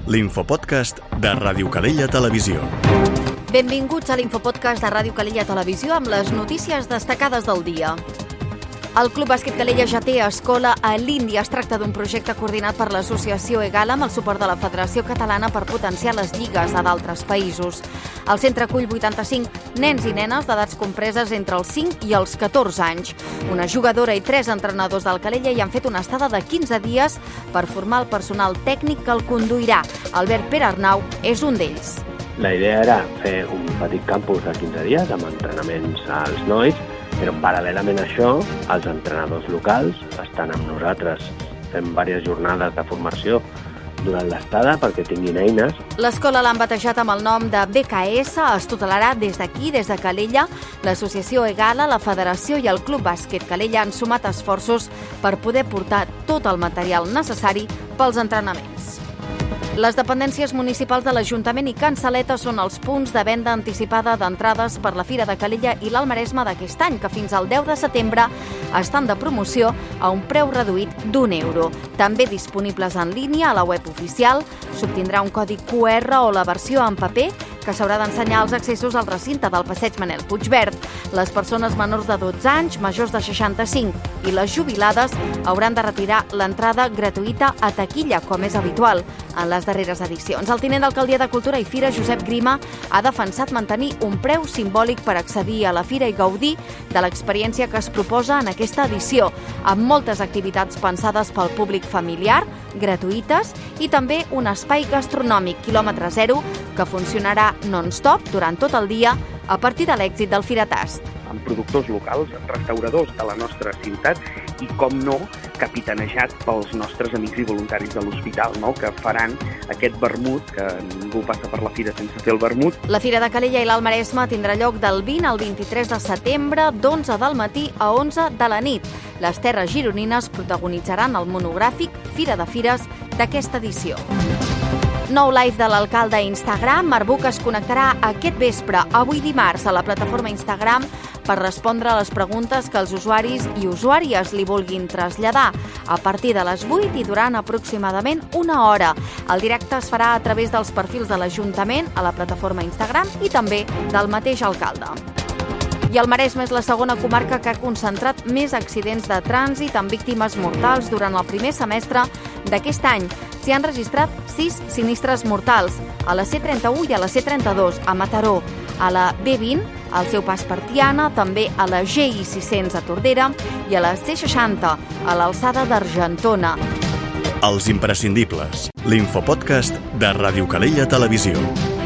l'infopodcast de Ràdio Calella Televisió. Benvinguts a l'infopodcast de Ràdio Calella Televisió amb les notícies destacades del dia. El Club Bàsquet Calella ja té escola a l'Índia. Es tracta d'un projecte coordinat per l'associació EGALA amb el suport de la Federació Catalana per potenciar les lligues a d'altres països. El centre acull 85 nens i nenes d'edats compreses entre els 5 i els 14 anys. Una jugadora i 3 entrenadors del Calella hi han fet una estada de 15 dies per formar el personal tècnic que el conduirà. Albert Pere Arnau és un d'ells. La idea era fer un petit campus de 15 dies amb entrenaments als nois, però paral·lelament a això, els entrenadors locals estan amb nosaltres fent diverses jornades de formació durant l'estada perquè tinguin eines. L'escola l'han batejat amb el nom de BKS, es tutelarà des d'aquí, des de Calella. L'associació EGALA, la Federació i el Club Bàsquet Calella han sumat esforços per poder portar tot el material necessari pels entrenaments. Les dependències municipals de l'Ajuntament i Can Saleta són els punts de venda anticipada d'entrades per la Fira de Calella i l'Alt Maresme d'aquest any, que fins al 10 de setembre estan de promoció a un preu reduït d'€1. També disponibles en línia a la web oficial. S'obtindrà un codi QR o la versió en paper que s'haurà d'ensenyar als accessos al recinte del Passeig Manel Puigverd. Les persones menors de 12 anys, majors de 65 i les jubilades hauran de retirar l'entrada gratuïta a taquilla, com és habitual en les darreres edicions. El tinent d'alcaldia de Cultura i Fira, Josep Grima, ha defensat mantenir un preu simbòlic per accedir a la fira i gaudir de l'experiència que es proposa en aquesta edició, amb moltes activitats pensades pel públic familiar, gratuïtes, i també un espai gastronòmic quilòmetre zero que funcionarà non-stop durant tot el dia a partir de l'èxit del Firatast. Amb productors locals, restauradors de la nostra ciutat i, com no, capitanejat pels nostres amics i voluntaris de l'hospital, no?, que faran aquest vermut, que ningú passa per la fira sense fer el vermut. La Fira de Calella i l'Alt Maresme tindrà lloc del 20 al 23 de setembre, d'11 del matí a 11 de la nit. Les terres gironines protagonitzaran el monogràfic Fira de Fires d'aquesta edició. Nou live de l'alcalde a Instagram. Marbuc es connectarà aquest vespre, avui dimarts, a la plataforma Instagram per respondre a les preguntes que els usuaris i usuàries li vulguin traslladar a partir de les 8 i durant aproximadament una hora. El directe es farà a través dels perfils de l'Ajuntament a la plataforma Instagram i també del mateix alcalde. I el Maresme és la segona comarca que ha concentrat més accidents de trànsit amb víctimes mortals durant el primer semestre d'aquest any. S'hi han registrat 6 sinistres mortals, a la C31 i a la C32, a Mataró, a la B20, al seu pas per Tiana, també a la GI600 a Tordera i a la C60, a l'alçada d'Argentona. Els imprescindibles, l'infopodcast de Ràdio Calella Televisió.